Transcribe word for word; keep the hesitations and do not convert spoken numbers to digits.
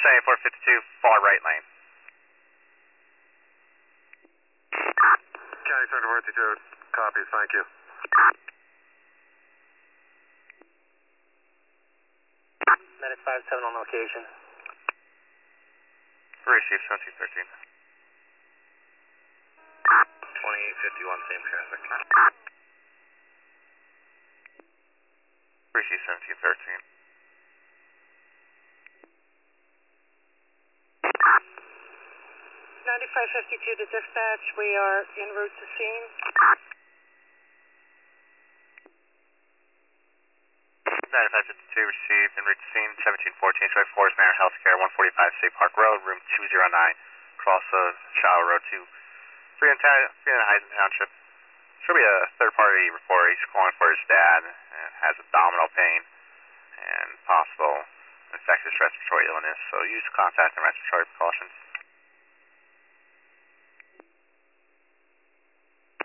seventy-four fifty-two, far right lane. County seventy-four fifty-two, copies, thank you. Medic five seven on location. Receive seventeen thirteen. twenty-eight fifty-one, same traffic. Receive seventeen thirteen. ninety-five fifty-two to dispatch, we are en route to scene. ninety-five fifty-two received en route to scene, seventeen fourteen, Troy Forest Manor Healthcare, one forty-five State Park Road, room two oh nine, cross of Shallow Road to Freedom Heights Township. Should be a third party report. He's calling for his dad and has abdominal pain and possible infectious respiratory illness, so use contact and respiratory precautions.